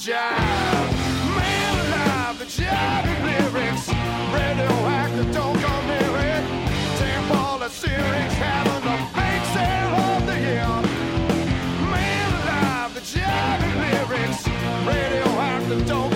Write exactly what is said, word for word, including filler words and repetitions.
jive. Man alive, the jiving lyrics. Radioactive, don't come near it. Ten ball of Syrinx, having the bake sale of the year. Man alive, the jiving lyrics. Radioactive, don't